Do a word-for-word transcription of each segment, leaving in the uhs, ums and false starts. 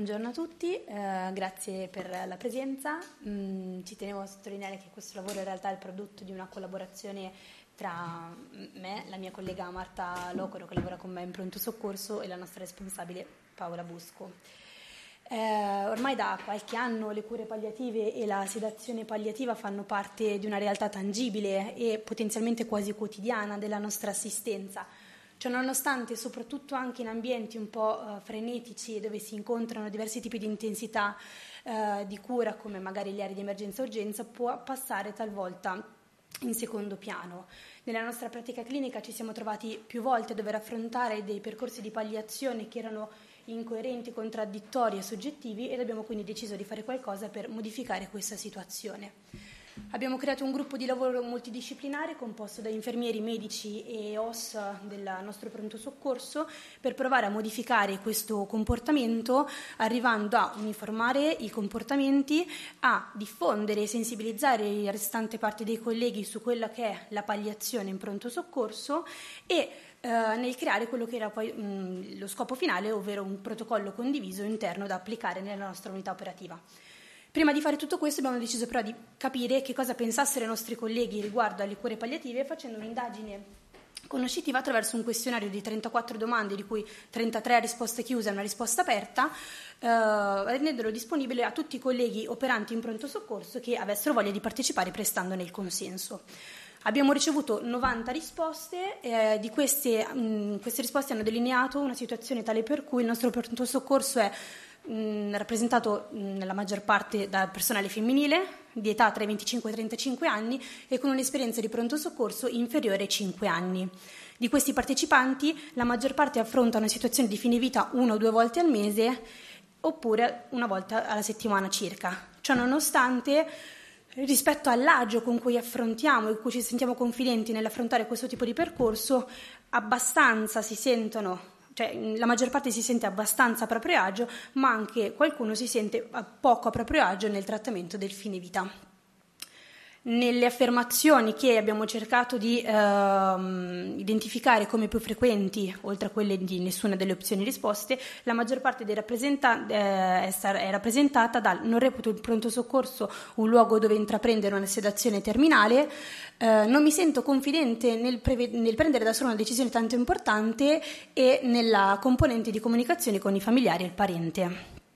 buongiorno a tutti, eh, grazie per la presenza. Mm, ci tenevo a sottolineare che questo lavoro in realtà è il prodotto di una collaborazione tra me, la mia collega Marta Locoro, che lavora con me in pronto soccorso, e la nostra responsabile Paola Busco. Eh, ormai da qualche anno le cure palliative e la sedazione palliativa fanno parte di una realtà tangibile e potenzialmente quasi quotidiana della nostra assistenza. Cioè, nonostante, soprattutto anche in ambienti un po' uh, frenetici, dove si incontrano diversi tipi di intensità uh, di cura, come magari le aree di emergenza e urgenza, può passare talvolta in secondo piano. Nella nostra pratica clinica ci siamo trovati più volte a dover affrontare dei percorsi di palliazione che erano incoerenti, contraddittori e soggettivi, ed abbiamo quindi deciso di fare qualcosa per modificare questa situazione. Abbiamo creato un gruppo di lavoro multidisciplinare composto da infermieri, medici e O S del nostro pronto soccorso per provare a modificare questo comportamento, arrivando a uniformare i comportamenti, a diffondere e sensibilizzare la restante parte dei colleghi su quella che è la palliazione in pronto soccorso e eh, nel creare quello che era poi mh, lo scopo finale, ovvero un protocollo condiviso interno da applicare nella nostra unità operativa. Prima di fare tutto questo abbiamo deciso però di capire che cosa pensassero i nostri colleghi riguardo alle cure palliative, facendo un'indagine conoscitiva attraverso un questionario di trentaquattro domande, di cui trentatré a risposta chiusa e una risposta aperta, eh, rendendolo disponibile a tutti i colleghi operanti in pronto soccorso che avessero voglia di partecipare prestandone il consenso. Abbiamo ricevuto novanta risposte, eh, di queste, mh, queste risposte hanno delineato una situazione tale per cui il nostro pronto soccorso è mh, rappresentato mh, nella maggior parte da personale femminile, di età tra i venticinque e i trentacinque anni e con un'esperienza di pronto soccorso inferiore ai cinque anni. Di questi partecipanti la maggior parte affronta una situazione di fine vita una o due volte al mese oppure una volta alla settimana circa. Ciò nonostante, rispetto all'agio con cui affrontiamo e con cui ci sentiamo confidenti nell'affrontare questo tipo di percorso, abbastanza si sentono, cioè la maggior parte si sente abbastanza a proprio agio, ma anche qualcuno si sente poco a proprio agio nel trattamento del fine vita. Nelle affermazioni che abbiamo cercato di ehm, identificare come più frequenti, oltre a quelle di nessuna delle opzioni risposte, la maggior parte dei rappresentanti eh, è rappresentata dal non reputo il pronto soccorso un luogo dove intraprendere una sedazione terminale, eh, non mi sento confidente nel, preve- nel prendere da sola una decisione tanto importante e nella componente di comunicazione con i familiari e il parente.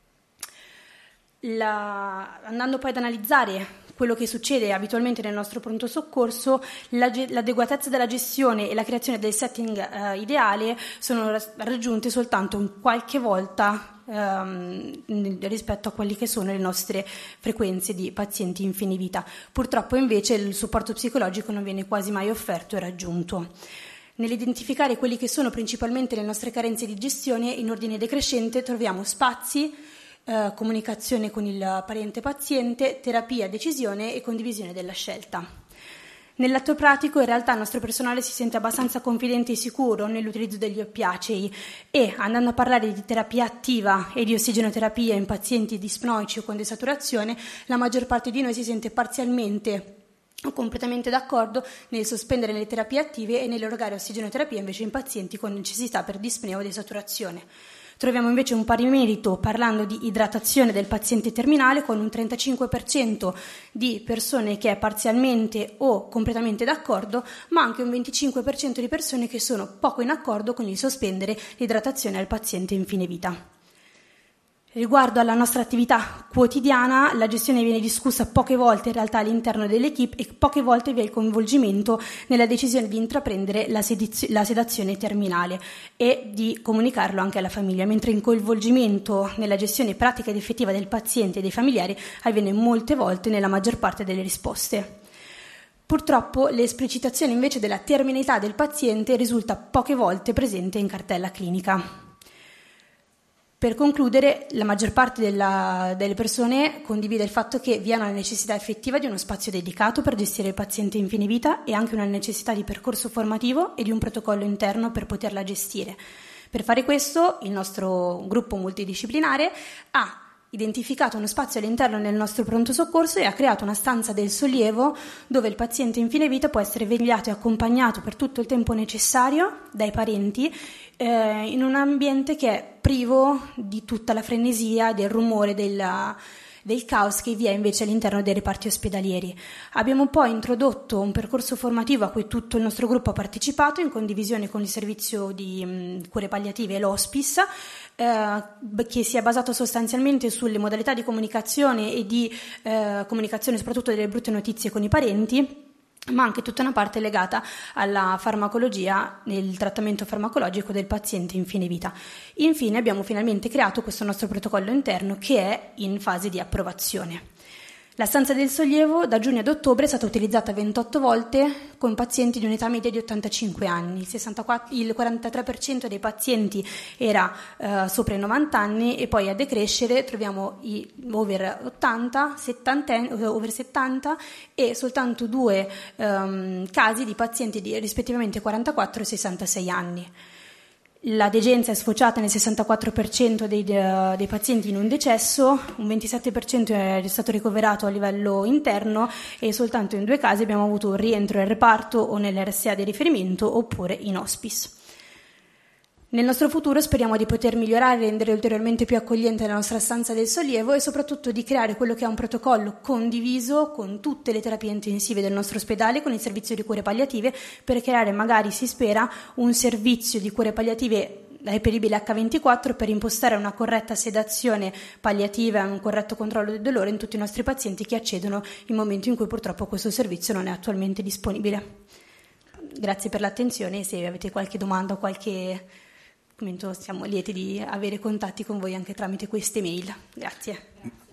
La, andando poi ad analizzare quello che succede abitualmente nel nostro pronto soccorso, l'adeguatezza della gestione e la creazione del setting eh, ideale sono raggiunte soltanto in qualche volta ehm, rispetto a quelle che sono le nostre frequenze di pazienti in fine vita. Purtroppo invece il supporto psicologico non viene quasi mai offerto e raggiunto. Nell'identificare quelli che sono principalmente le nostre carenze di gestione, in ordine decrescente troviamo spazi, Eh, comunicazione con il parente paziente, terapia, decisione e condivisione della scelta. Nell'atto pratico in realtà il nostro personale si sente abbastanza confidente e sicuro nell'utilizzo degli oppiacei e, andando a parlare di terapia attiva e di ossigenoterapia in pazienti dispnoici o con desaturazione, la maggior parte di noi si sente parzialmente o completamente d'accordo nel sospendere le terapie attive e nell'erogare ossigenoterapia invece in pazienti con necessità per dispnea o desaturazione. Troviamo invece un pari merito parlando di idratazione del paziente terminale, con un trentacinque per cento di persone che è parzialmente o completamente d'accordo, ma anche un venticinque per cento di persone che sono poco in accordo con il sospendere l'idratazione al paziente in fine vita. Riguardo alla nostra attività quotidiana, la gestione viene discussa poche volte in realtà all'interno dell'equipe e poche volte vi è il coinvolgimento nella decisione di intraprendere la, sedizio- la sedazione terminale e di comunicarlo anche alla famiglia, mentre il coinvolgimento nella gestione pratica ed effettiva del paziente e dei familiari avviene molte volte nella maggior parte delle risposte. Purtroppo l'esplicitazione invece della terminalità del paziente risulta poche volte presente in cartella clinica. Per concludere, la maggior parte della, delle persone condivide il fatto che vi è una necessità effettiva di uno spazio dedicato per gestire il paziente in fine vita e anche una necessità di percorso formativo e di un protocollo interno per poterla gestire. Per fare questo, il nostro gruppo multidisciplinare ha identificato uno spazio all'interno del nostro pronto soccorso e ha creato una stanza del sollievo dove il paziente in fine vita può essere vegliato e accompagnato per tutto il tempo necessario dai parenti eh, in un ambiente che è privo di tutta la frenesia, del rumore, della del caos che vi è invece all'interno dei reparti ospedalieri. Abbiamo poi introdotto un percorso formativo a cui tutto il nostro gruppo ha partecipato in condivisione con il servizio di mh, cure palliative e l'hospice, eh, che si è basato sostanzialmente sulle modalità di comunicazione e di eh, comunicazione soprattutto delle brutte notizie con i parenti, ma anche tutta una parte legata alla farmacologia nel trattamento farmacologico del paziente in fine vita. Infine abbiamo finalmente creato questo nostro protocollo interno che è in fase di approvazione. La stanza del sollievo da giugno ad ottobre è stata utilizzata ventotto volte con pazienti di un'età media di ottantacinque anni, il, sessantaquattro, il quarantatré per cento dei pazienti era eh, sopra i novanta anni e poi a decrescere troviamo i over ottanta, settanta, over settanta e soltanto due ehm, casi di pazienti di rispettivamente quarantaquattro e sessantasei anni. La degenza è sfociata nel sessantaquattro per cento dei, dei pazienti in un decesso, un ventisette per cento è stato ricoverato a livello interno e soltanto in due casi abbiamo avuto un rientro al reparto o nell'R S A di riferimento oppure in hospice. Nel nostro futuro speriamo di poter migliorare e rendere ulteriormente più accogliente la nostra stanza del sollievo e soprattutto di creare quello che è un protocollo condiviso con tutte le terapie intensive del nostro ospedale, con il servizio di cure palliative, per creare magari, si spera, un servizio di cure palliative reperibile acca ventiquattro per impostare una corretta sedazione palliativa e un corretto controllo del dolore in tutti i nostri pazienti che accedono in momento in cui purtroppo questo servizio non è attualmente disponibile. Grazie per l'attenzione e se avete qualche domanda o qualche commento siamo lieti di avere contatti con voi anche tramite queste mail. Grazie.